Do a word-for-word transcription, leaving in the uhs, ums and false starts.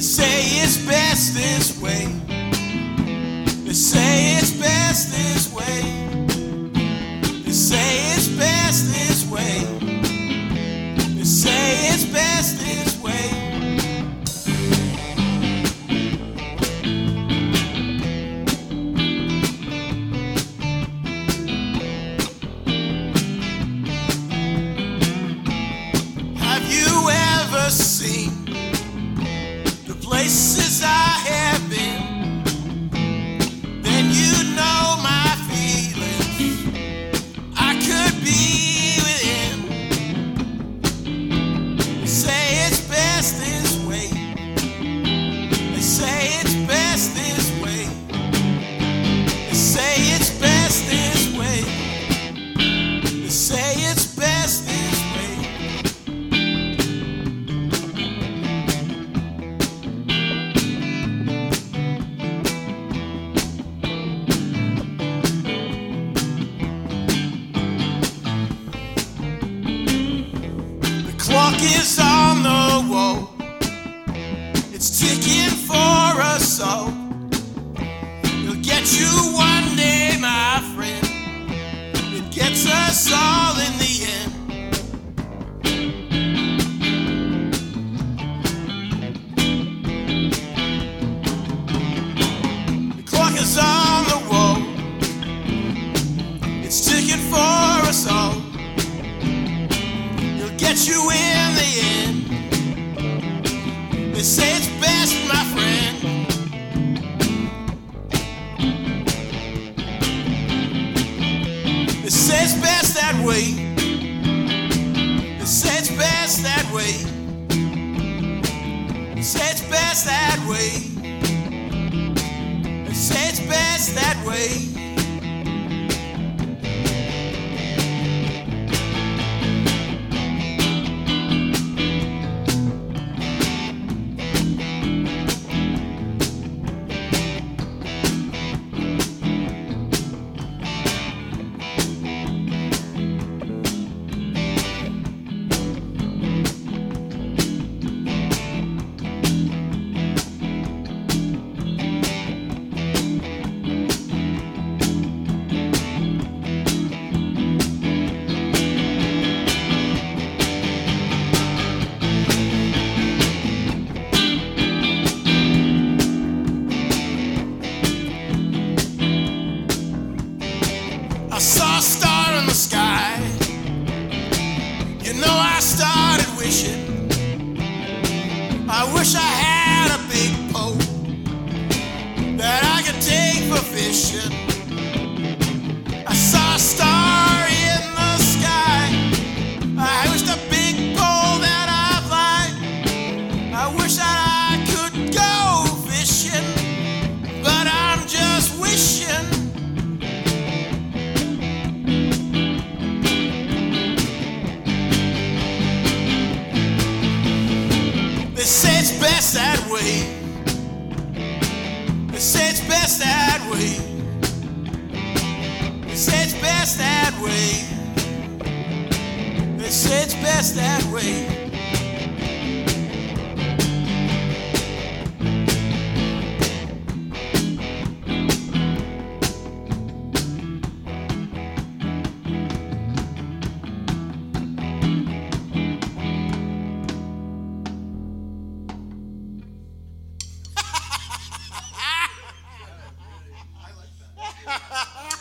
say it's best this way. They say it's best this way. They say it's best this way. They say it's best this way. Have you ever seen the places I have been? Then you know my feelings. I could be within. They say it's best this way. They say it's best this way. They say it's best this way. They say it's best this way. Clock is on the wall. It's ticking for us all. It'll get you one day, my friend. It gets us all in the end. The clock is on the wall. It's ticking for us all. Get you in the end. They say it's best, my friend. They say it's best that way. They say it's best that way. They say it's best that way. They say it's best that way. I saw a star in the sky. You know I started wishing. I wish I had a big pole that I could take for fishing. I saw a star in the sky. I wished a big pole that I fly. I wish that I could go fishing, but I'm just wishing. They say it's best that way. They say it's best that way. They say it's best that way. They say it's best that way. Ha ha ha!